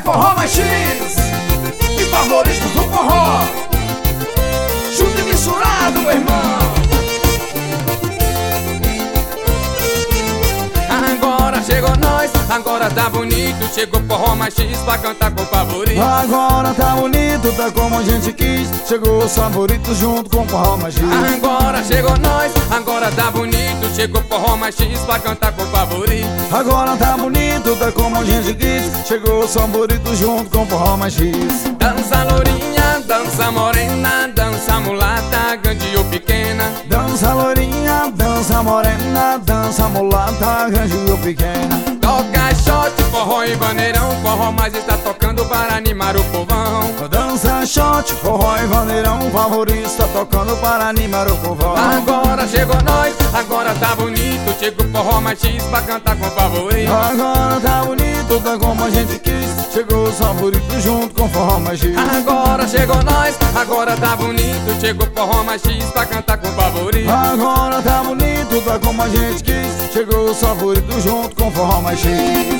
forró mais X e favoritos do forró. Junto e misturado, meu irmão. Agora chegou nós, agora tá bonito. Chegou forró mais X pra cantar com o favorito. Agora tá bonito, tá como a gente quis. Chegou os favoritos junto com o forró mais X. Agora chegou nós, agora tá bonito. Chegou forró mais X pra cantar com o favorito. Agora tá bonito, tá como a gente quis. Chegou os favoritos junto com o forró mais X. Dança lourinha, dança morena, dança mulata, grande ou pequena. Dança loirinha, dança morena, dança mulata, grande ou pequena. Toca shot, forró e bandeirão. Forró mais está tocando para animar o povão. Dança shot, forró e bandeirão, favorito tá tocando para animar o povão. Agora chegou nós, agora tá bonito. Chegou forró mais X pra cantar com o favorito. Agora tá bonito, tá como a gente quis. Chegou os favoritos junto com o forró mais X. Agora chegou nós, agora tá bonito. Chegou forró mais X pra cantar com o favorito. Agora tá bonito, tá como a gente quis. Chegou os favoritos junto com o forró mais X.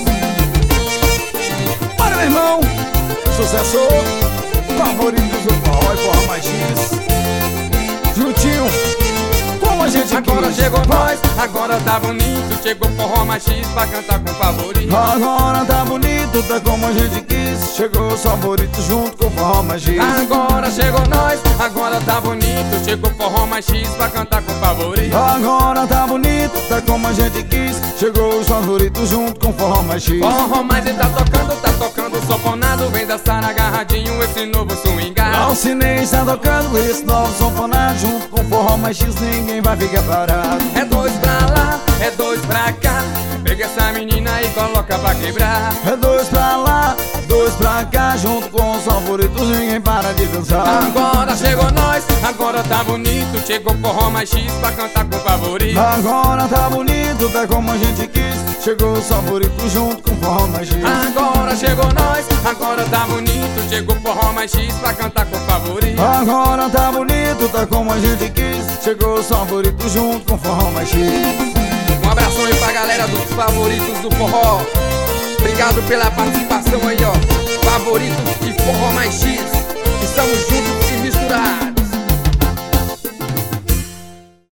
Bora, meu irmão! Sucesso! Favoritos do forró e forró mais X. Juntinho, como a gente Agora quis. chegou nós, agora tá bonito. Chegou forró mais X pra cantar com o favorito. Agora tá bonito, tá como a gente quis. Chegou os favoritos junto com o forró mais X. Agora chegou nós, agora tá bonito. Chegou forró mais X pra cantar com o favorito. Agora tá bonito, tá como a gente quis. Chegou os favoritos junto com o forró mais X. Forró mais está tocando soponado. Vem dançar agarradinho esse novo swingado. Alcinei está tocando esse novo sanfonado. Junto com o forró mais X ninguém vai ficar parado. É dois pra lá, é dois pra cá. Pega essa menina e coloca pra quebrar. É dois pra lá, dois pra cá. Junto com os favoritos ninguém para de dançar. Agora chegou nós, agora tá bonito. Chegou forró mais X pra cantar com o favorito. Agora tá bonito, tá como a gente quis. Chegou os favoritos junto com o forró mais X. Agora chegou nós, agora tá bonito. Chegou forró mais X pra cantar com o favorito. Agora tá bonito, tá como a gente quis. Chegou os favoritos junto com o forró mais X. Um abração aí pra galera dos favoritos do forró. Obrigado pela participação aí, ó. Favoritos e forró mais X. Estamos juntos e misturados.